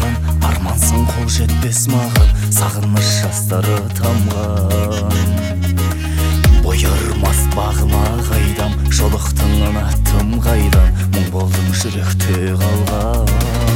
жалған, армансың қол жетпес маған, сағыныш жастары тамған. Бойырмас бағыма қайдам, жолықтың ұнаттым қайдан, мұң болдың жүректе қалған.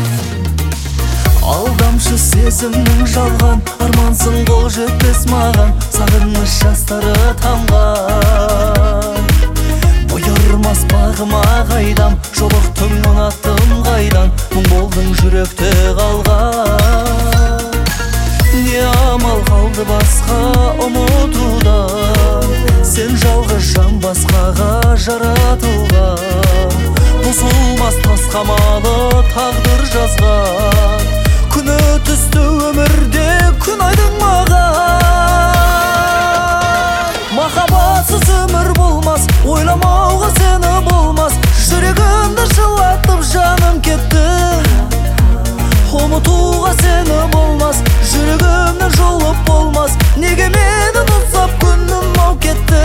Алдамшы сезімнің жалған, армансың қол жетпес маған, сағыныш жастары тамған. Бойырмас бағыма қайдам, жолықтың ұнаттым қайдан, мұң болдың жүректе қалған. Не амал қалды басқа ұмытудан, сен жалғыз жан басқаға жаратылған. Бұзылмас тас қамалы тағдыр жазған, күні түсті өмірде күн айдың маған. Махаббатсыз өмір болмас, ойламауға сені болмас, жүрегімді жылатып жаным кетті. Ұмытуға сені болмас, жүрегімнен жұлып болмас, неге мені ұзап күнім ау кетті.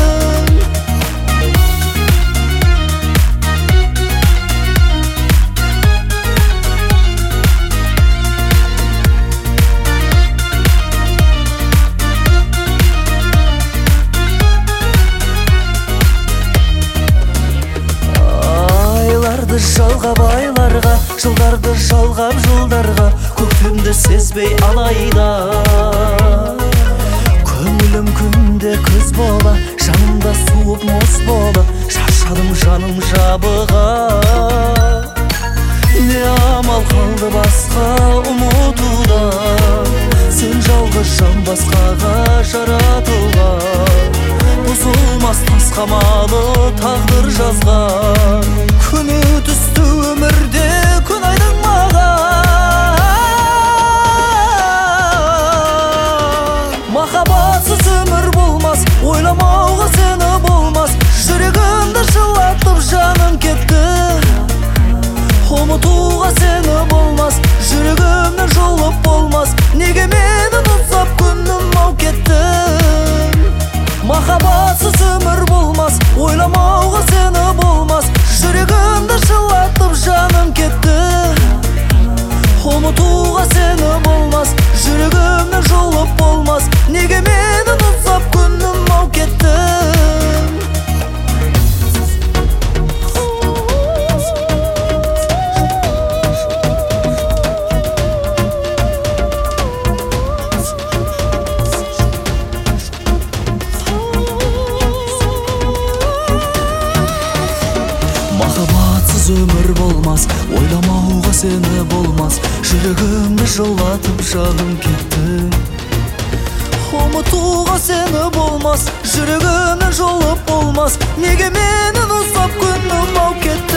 Айларды жалғап айларға, жылдарды жалғап жылдарға, көктемді сезбей алайда. Көңілім күнде күз бола, жанымда суып мұз бола, шаршадым жаным жабыға. Не амал қалды басқа ұмытуда, сен жалғыз жан басқаға жаратылған. Бұзылмас тас қамалы тағдыр жазған, күні түсті өмірде күн айдың маған. Махаббатсыз өмір болмас, ойламауға сені болмас, жүрегімді жылатып жаным кетті. Ұмытуға сені болмас, жүрегімнен жұлып болмас, неге мені ұзап күнім ау кетті. Махаббатсыз өмір болмас, ойламауға сені болмас, жүрегімді жылатып жаным кетті. Ұмытуға сені болмас, жүрегімнен жұлып болмас, неге мені ұзап күнім ау кетті. Махаббатсыз өмір болмас, ойламауға сені болмас, жүрегімді жылатып жаным кетті. Ұмытуға сені болмас, жүрегімнен жұлып болмас, неге мені ұзап күнім ау кетті.